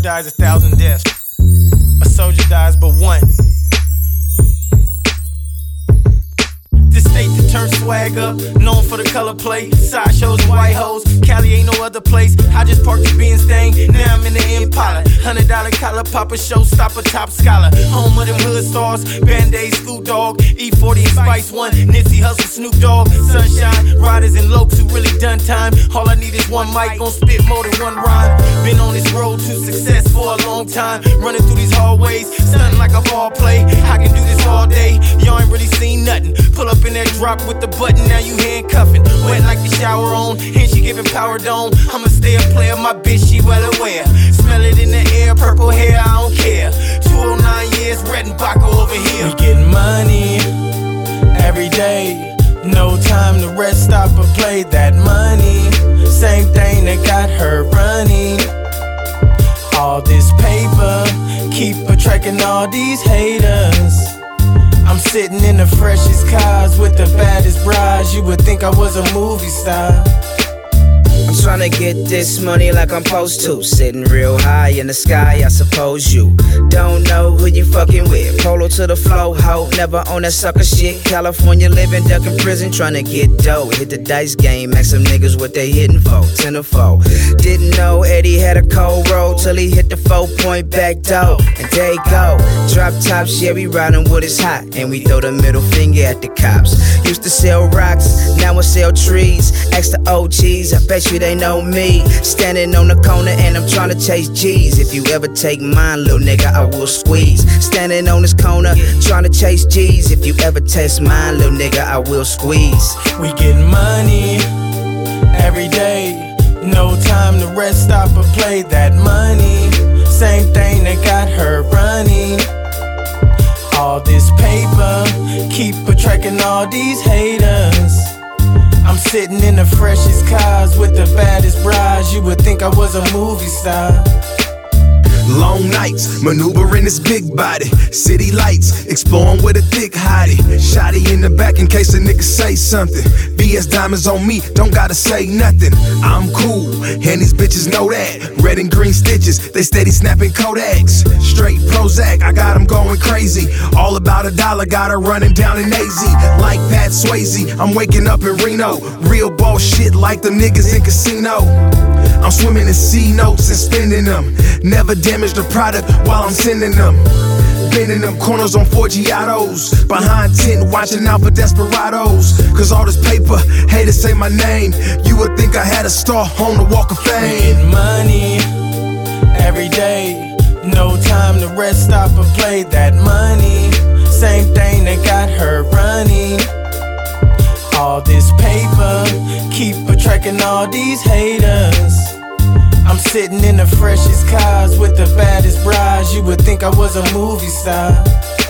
dies 1,000 deaths. A soldier dies but one. This state that turns swag up, known for the color plate, sideshows and white hoes. Cali ain't no other place. I just parked the Benz thing, now I'm in the Impala. $100 collar popper, showstopper, top scholar. Home of them hood stars, Band-Aid, Scoot Dog, E40 and Spice One, Nipsey Hussle, Snoop Dogg, Sunshine, Riders and Lokes who really done time. All I need is one mic, gon' spit more than one rhyme. Been on this road to success for a long time, running through these hallways, stunting like a ball play. I can do this all day, y'all ain't really seen nothing. Pull up in that drop with the button, now you handcuffing. Wet like the shower on, and she giving power dome. I'ma stay a player, my bitch, she well aware. Smell it in the air, purple hair, I don't care. 209 years, Red and Baca over here. We getting money every day. No time to rest, stop or play that money. Same thing that got her running. All this paper, keep attracting all these haters. I'm sitting in the freshest cars with the baddest brides. You would think I was a movie star. I'm tryna get this money like I'm supposed to. Sitting real high in the sky, I suppose you don't know who you fucking with. Polo to the flow, ho, never on that sucker shit. California living, ducking prison, tryna get dough. Hit the dice game, ask some niggas what they hitting for. 10 or 4. Didn't know Eddie had a cold roll till he hit the 4-point back door. And there you go, drop top, yeah, we riding what is hot. And we throw the middle finger at the cops. Used to sell rocks, now I sell trees. Ask the OGs, I bet you they know me. Standing on the corner and I'm tryna chase G's. If you ever take mine, little nigga, I will squeeze. Standing on this corner, tryna chase G's. If you ever test mine, little nigga, I will squeeze. We getting money every day. No time to rest, stop or play that money. Same thing that got her running. All this paper, keep attracting all these haters. I'm sitting in the freshest cars with the baddest brides. You would think I was a movie star. Long nights, maneuvering this big body. City lights, exploring with a thick hottie. Shotty in the back in case a nigga say something. VS diamonds on me, don't gotta say nothing. I'm cool, and these bitches know that. Red and green stitches, they steady snapping Kodaks. Straight Prozac, I got them going crazy. All about $1, got her running down in AZ. Like Pat Swayze, I'm waking up in Reno. Real ball shit like them niggas in casino. I'm swimming in C notes and spending them. Never damage the product while I'm sending them. Bending them corners on 4Giatos. Behind tent, watching out for desperados. Cause all this paper, haters say my name. You would think I had a star on the Walk of Fame. We getting money every day. No time to rest, stop or play that money. Same thing that got her running. All this paper, keep attracting all these haters. I'm sitting in the freshest cars with the baddest brides. You would think I was a movie star.